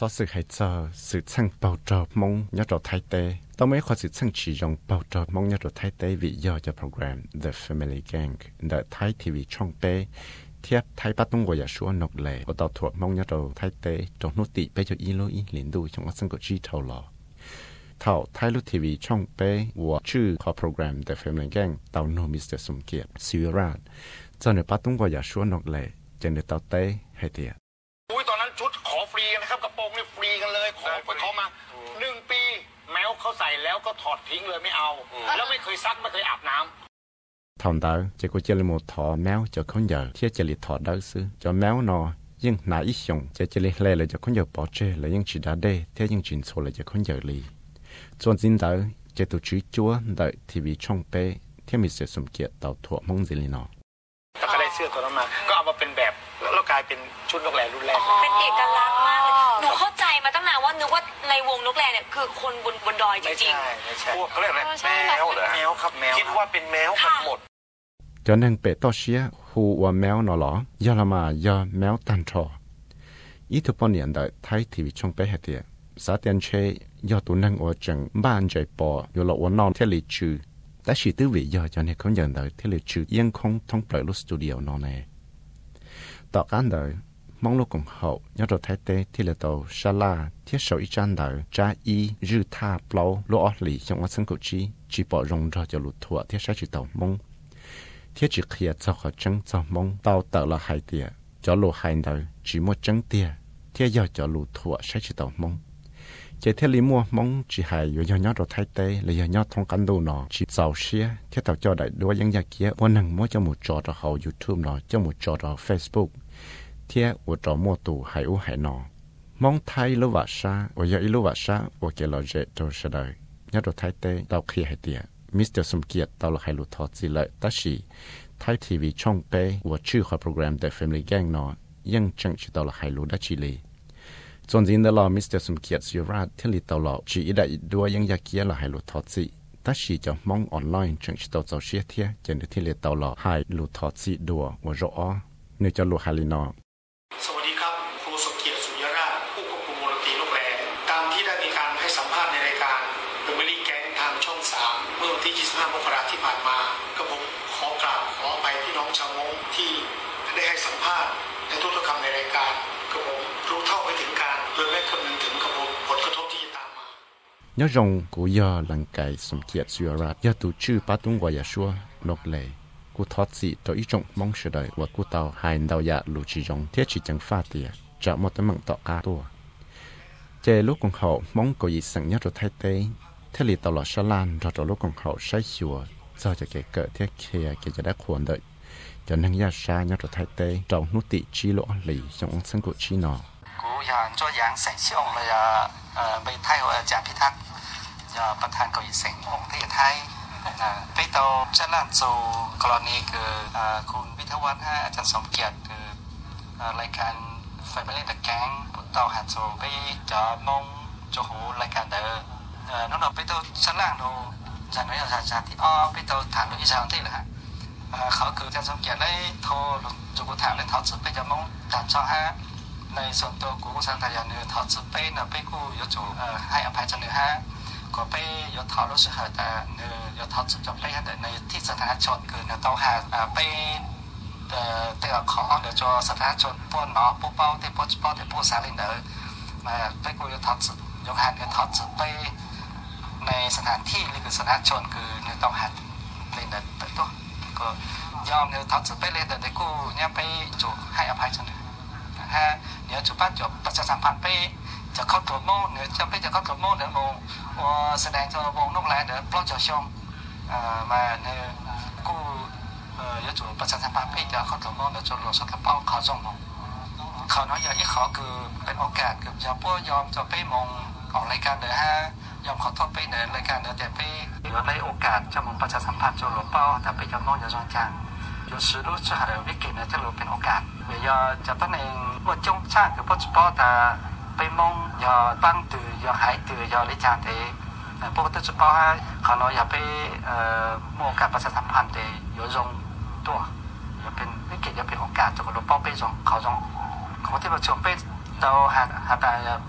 所sự hay cho sự sang bảo trợ mong nhớ cho thái tế tao mấy khoa sự sang chỉ dùng bảo trợ mong nhớ cho thái tế vì do cho program The Family Gang The Thai TV trong bé tiếp thái bắt tung của nhà số nộp lệ và tàu thuộc mong nhớ cho thái tế trong nút tị bây giờ ý lối liên đuôi trong các sinh của chi thầu lò thảo thái lúc TV trong bé và chữ của program The Family Gang tàu nô Mr. Sum Kiệt siêu ra cho nên bắt tung của nhà số nộp lệ cho nên tàu tế hay tiệt ตอนนั้นชุดขอฟรีนะครับกระโปรงนี่ฟรีกันเลยขอไปขอมา1 ปีแมวเขาใส่แล้วก็ถอดทิ้งเลยไม่เอาแล้วไม่เคยซักไม่เคยอาบน้ำ thằng đó chỉ có chơi một thọ méo cho con giờ thiết chơi thọ đó xứ cho méo nó nhưng nãy ít dùng chơi lê là cho con giờ bỏ chơi là nhưng chỉ đã đây thế nhưng chuyện số là cho con giờ lì cho nên đó chơi tụ chữ chúa đợi thì vì trong bé thế mình sẽ sum kiệt tàu thuộc mong gì lì nó ถ้าเขาได้เสื้อตัวนั้นมาก็เอามาเป็นแบบแล้วกลายเป็นชุดนกแร่รุ่นแรกเป็นเอกลักษณ์มากเลยหนูเข้าใจมาตั้งนานว่านึกว่าในวงนกแร่เนี่ยคือคนบนดอยจริงๆไม่ใช่พวกเขาเรียกอะไรแมวเหรอแมวครับแมวคิดว่าเป็นแมวกันหมด cho nên bé to xía hu và méo nó lỏ do là mà do méo tan trò ít thứ bao nhiêu đời thấy thì trong bé hết tiệt xã tiền chơi do tụi năng ở chẳng ban chạy bỏ do là ở non thế lịch trừ đã chỉ tư vị do cho nên không nhận đời thế lịch trừ yên không thông bởi lúc studio nó nàyต่อการเดินมองลูกของเขาย้อนรถไทยเตะที่เลโตชาลาที่สาวอีจันเดินจ้าอียืดท่าเปล่าลูกออหลีจังหวัดสังกุจีจีบรงรอจะหลุดถั่วที่ใช้จีเต่ามงที่จีเขียเจ้าเขาจังเจ้ามงเต่าเต่าละหายเตียจะหลุดหายเดินจีมัวจังเตียที่ยอจะหลุดถั่วใช้จีเต่ามงเจเทลิมัวมงจีหายอยู่ย้อนรถไทยเตะเลยย้อนทองกันดูหนอจีเจ้าเชียที่เต่าเจ้าได้ด้วยยังอยากเกี้ยวันหนึ่งมัวจะหมุดจอเราเขา YouTube หนอจะหมุดจอเรา Facebookเที่ยวอุตรมัวตูหายอุหายนอมองไทยลูวาชาว่าอย่าอีลูวาชาว่าเกลอเจโตเสดยยัดรถไทยเตเราเคลียให้เตียมิสเตอร์สมเกียรติตเราให้ลุทอสิเลยตัชชีไทยทีวีช่องเป้ว่าชื่อของโปรแกรม The Family Gang นอยังจังชิตเราให้ลุดัชชีลีส่วนจริงเดลอมิสเตอร์สมเกียรติสิราที่ลิตเราจีได้ด้วยยังอยากเกียเราให้ลุทอสิตัชชีจะมองออนไลน์จังชิตเราเชียเทียจนที่ลิตเราให้ลุทอสิดัวว่ารอเนื่อจะลุฮาลินอสวัสดีครับครูสมเกียรติสุริยราชผู้ควบคุมวงดนตรีนกแร่ตามที่ได้มีการให้สัมภาษณ์ในรายการ The Family Gang ทางช่อง 3 เมื่อวันที่ 25 มกราคมที่ผ่านมาก็ผมขอกราบขออภัยพี่น้องชาวมงที่ได้ให้สัมภาษณ์ในทุกๆคำในรายการก็ผมรู้เท่าไม่ถึงการโดยไม่คำนึงถึงผลกระทบที่จะตามมา nhớ rằng của do lần cày sum kiệt suy ra do tụ chữ bắt tung qua nhà xua nộp lệกูทอดสิตัวอีจงมองเฉยว่ากูเตาหายดาวยาลูจีจงเทียชิจังฟาเตียจะหมดแต่มังต่อกาตัวเจลูกของเขามองก็ยิ่งสังยอดไทยเตยเทลีตลอดชลานรอตัวลูกของเขาใช้ชัวจะเกิดเทียเคียจะได้ควรเดยจนนั่งยาชายอดไทยเตยจงนุติจีโลหลีจงสังกุชีนอกูอยากจะยังเสียงชื่อองเลยไปไทยว่าจะพิทักษ์ประธานเกาหลีเสียงองที่ไทยไปต่อจะลั่นสู่กรณีคือคุณวิทยาวัฒน์อาจารย์สมเกียรติคือรายการ Family The Gang ต่อหันสู่ไปจะมองจะหูรายการเดิมน้องๆไปต่อจะลั่นดูจะน้อยจะที่อ้อไปต่อถามดูที่ชาวที่เหรอฮะเขาคืออาจารย์สมเกียรติได้โทรจุกุถามได้ถอดสุดไปจะมองถามช่อง5ในส่วนตัวกูสังทายาเนื้อถอดสุดไปนะไปกูยจูให้อภัยจันเนื้อ5ก็ไปยศถอดรู้สึกแต่เนื้อยศถอดสุดจบไปแต่ในที่สถานชนคือเนื้อเต้าหาไปเตะขอเดี๋ยวจะสถานชนพวกหนอพวกเป้าที่พวกเป้าที่พวกสาลินเดอร์มาไปกูยศถอดสุดยกหาเนื้อถอดสุดไปในสถานที่หรือสถานชนคือเนื้อเต้าหาเล่นเดอร์ไปตัวก็ยอมเนื้อถอดสุดไปเล่นเดอร์ได้กูเนี่ยไปจูให้อภัยจันเนื้อเนื้อจูป้าจบประชาสัมพันธ์ไปจะเข้าตัวโม่เนื้อจะไปจะเข้าตัวโม่เดี๋ยวโม่แสดงจะวงนกแร่เดี๋ยวปล้อจะช่องมาเนื้อกูยศจูประชาสัมพันธ์ไปจะเข้าตัวโม่เดี๋ยวจะหลวงสักกระเป๋าเขาส่งมงเขาน้อยอย่างที่เขาคือเป็นโอกาสคือจะพวกยอมจะไปมงออกรายการเดี๋ยวยอมขอโทษไปในรายการเดี๋ยวแต่ไปเหลือในโอกาสจะมงประชาสัมพันธ์จะหลวงเป้าแต่ไปจะมองจะจองจัง有时都是还有วิกฤต呢，这路เป็นโอกาสเวลาจะเป็นเองว่าจงชาติคือพอจะพอแต่ไปมองอย่าตั้งตื่นอย่าหายตื่นอย่าลิจานเตะพวกตัวจะพอให้เขาเราอย่าไปมองการประชาสัมพันธ์เตะอย่าลงตัวอย่าเป็นวิกฤตอย่าเป็นโอกาสจะก็ลงเป้าไปลงเขาลงเขาที่เราชมไปเราหาแต่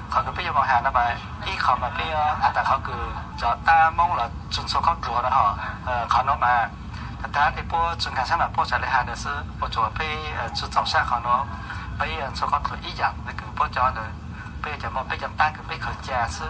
เขาก็ไปยังมองหานะไปที่เขามาไปแต่เขาคือจะตามองแล้วจนโซเขาตัวนะฮะเขาโน้มาแต่ถ้าที่พวกจนการสร้างพวกจะเลยหาเดือดซื้อพวกจะไปจุดสองชาเขาโน้ไปโซเขาตัวอีอย่างนี่คือพวกจอเดือไปจะมองไปจำตั้งคือไปเขาแจซื้อ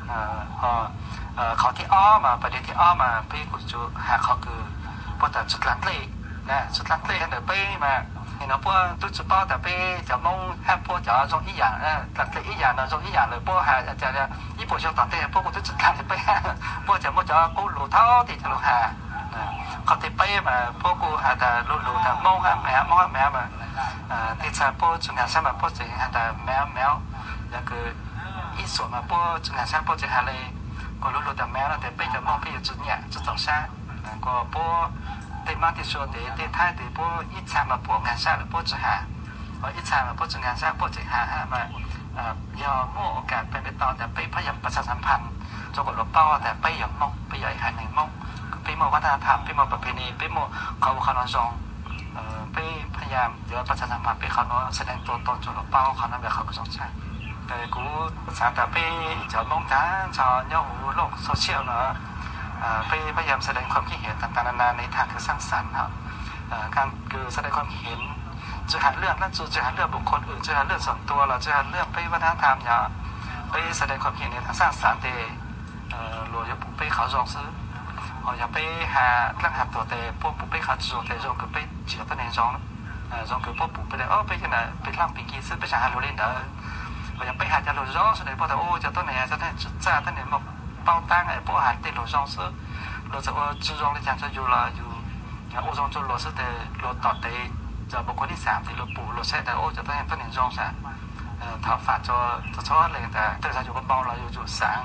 เขาที่อ้อมาประเด็นที่อ้อมาไปกุศลหาเขาคือพวกแต่จุดหลักเลยนะจุดหลักเลยเดี๋ยวไปมาเห็นว่าพวกตุ๊จุดป้อแต่ไปจะมองให้พวกจะตรงอีอย่างหลักเลยอีอย่างนะตรงอีอย่างเลยพวกหาจะญี่ปุ่นชอบต่อเตะพวกกุศลจุดหลักเลยไปพวกจะมองจะกู้หลุดเท่าที่จะหลุดหาเขาที่ไปมาพวกกูหาแต่หลุดแต่มองหาแมวมาที่จะพวกจุดงานสร้างมาพวกจะหาแต่แมวแล้วคืออีส่วนมาพวกจุดงานสร้างพวกจะหาเลยก็หลุดแต่แมวแล้วแต่ไปจะมองไปจุดเนี่ยจุดสองชาก็พวกแต่มาที่说的ท้ายที่พวกอีสานมาพวกงานสร้างพวกจะหาอีสานมาพวกจุดงานสร้างพวกจะหามายอมโอกาสไปตอนแต่ไปพยายามประชาสัมพันธ์จนกว่าเราเป้าแต่ไปอย่างมองไปใหญ่หายในมองไปมองวัฒนธรรมไปมองประเพณีไปมองเขานอนจงไปพยายามเดี๋ยวประชาสัมพันธ์ไปเขาแสดงตัวตนจนเราเป้าเขานั้นแบบเขาก็สนใจแต่กูสารแต่ไปจะมองทางชาวเนาะโลกโซเชียลเนาะไปพยายามแสดงความคิดเห็นต่างๆนานาในทางคือสร้างสรรค์ครับการคือแสดงความคิดเห็นจะหาเรื่องนั่นจะหาเรื่องบุคคลอื่นจะหาเรื่องส่วนตัวเราจะหาเรื่องไปวัฒนธรรมอย่าไปแสดงความคิดเห็นในทางสร้างสรรค์แต่หลวงจะปุ๊บไปเขาจองซื้ออย่าไปหาเรื่องหาตัวแต่พวกปุ๊บไปเขาจองแต่จงคือไปเจียวตัวไหนจองจงคือพวกปุ๊บไปได้ไปที่ไหนไปล่างไปกี่ซื้อไปหาโรเล่นเด้ออย่าไปหาจะโรจองสุดเลยพวกแต่จะตัวไหนจะได้จะตัวไหนมา包单哎，包含对罗上是，罗这个注重的讲说有了有，欧中做罗是的罗到的，就包括ที่3ที่罗补罗ใช้แต่จะต้องต้นจองซะถ้าฝาจะชอบเลยแต่จะอยู่กับเบาเราอยู่จุด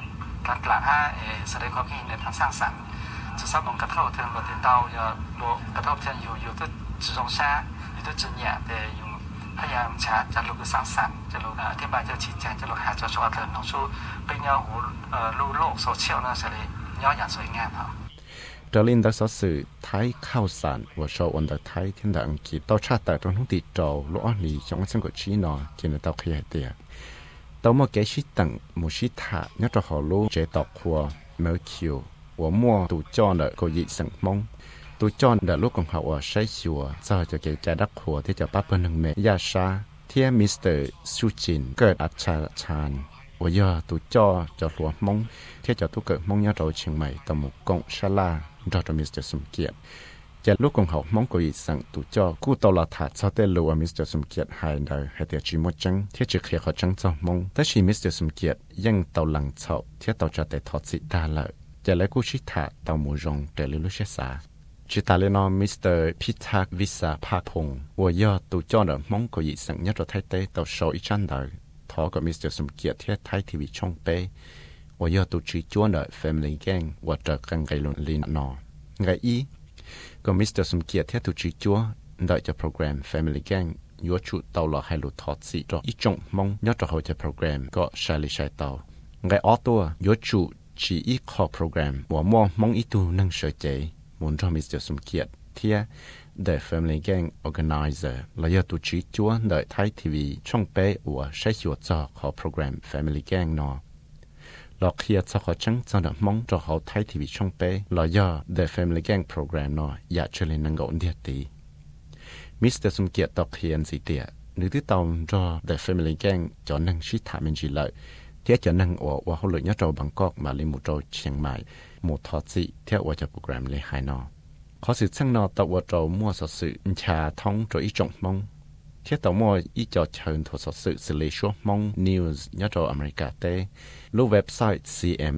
3หลัง5แสดงความคิดเห็นในทางสร้างสรรค์จะสร้างองค์กระทบเทิงเราติดต่ออย่าโลกระทบเทิงอยู่ตัวจุดจงซะอยู่ตัวจุดเนี่ยแต่อยู่พยายามชาจะลงสร้างสรรค์จะลงอธิบายจะชี้แจงจะลงหาจะช่วยเทิงน้องชูเป็นเงาหูรู้โลกโซเชียลนะเฉลี่ยย่ออย่างสวยงามครับเดลินได้สื่อไทยข่าวสารว่าชาวอันดับไทยที่ดังกีต่อชาติแต่ตรงที่จอล้อนี้จงสังกัดชีนอกินต่อขยายเตียต่อมาแกชิตังมุชิตาเนี่ยจะหอลูเจตอกขัวเมอคิวว่ามัวตูจอนเดก็ยิสังมงตูจอนเดลูกของเขาว่าใช้ชัวจะเกจดักขัวที่จะป้าเปิ้ลหนึ่งเมยาชาเทียมิสเตอร์ซูจินเกิดอัจฉริยะว่าย่อตูจ่อจะหลวมงที่จะตุกเกิดมงยาเราเชียงใหม่ตะมุกงชลาดรมิสเตอร์สมเกียรติจะลูกของเขามงกุยสั่งตูจ่อกู้ตลอดถาดซาเตลูว่ามิสเตอร์สมเกียรติหายได้ให้เดียจีมจังที่จะเคลียร์เขาจังจ่อมงแต่ชีมิสเตอร์สมเกียรติยังเตาหลังเฉาที่เตาจะแต่ทอดสิตาเลยจะเลยกู้ชิถาเตาหมูจงเดลิลุเชสาจิตาเลนอมิสเตอร์พิทักษ์วิสาภาพงว่าย่อตูจ่อเดมงกุยสั่งยัดเราไทยเตเตาโชอีจันได้ทอกับมิสเตอร์สมเกียรติที่ไทยทีวีช่องเป้ว่าย่อตูจีจวนเดอ Family Gang ว่าจะกันไกลลินนอไงอีก็มิสเตอร์สมเกียรติที่ตูจีจัวได้จะโปรแกรม Family Gang ยัวชุดเตาหล่อให้หลุดทอดสิจออีจงมงยัดจะเขาจะโปรแกรมก็ใช้ลิใช้เตาไงออตัวยัวชุดจีอีคอโปรแกรมว่ามองมงอีตูนั่งเฉยใจมุนจอมิสเตอร์สมเกียรติที่The Family Gang Organizer และยอดตุจีจัวในไทยทีวีช่องเป้ว่าใช้หัวจอของโปรแกรม Family Gang นอหลอกเขียนจะขอจังจะนำมองจอเขาไทยทีวีช่องเป้และยอด The Family Gang Program นออยากเชิญนังกอนเดียตีมิสเตอร์สมเกียรติตอกเขียนสิเตียหรือที่ตอนจอ The Family Gang จอนังชิถามินจีเลยเที่ยจะนังว่าเขาเลยยอดจอบางกอกมาลิมุจอเชียงใหม่หมู่ทอดสิเที่ยว่าจะโปรแกรมเลยหายนอขอสื่อช่างนอตะวัวโจมั่วสสื่อชาท้องโจอีจงมงเที่ยต่อมั่วอีจอเชิญถั่วสสื่อสิเลชัวมงนิวส์ยอดโจอเมริกาเต้รูปเว็บไซต์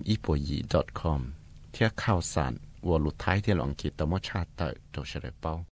cmipoyi.com เที่ยข่าวสารวัวลุท้ายที่หลังกิจต่อมั่วชาติโจเฉลยเป้า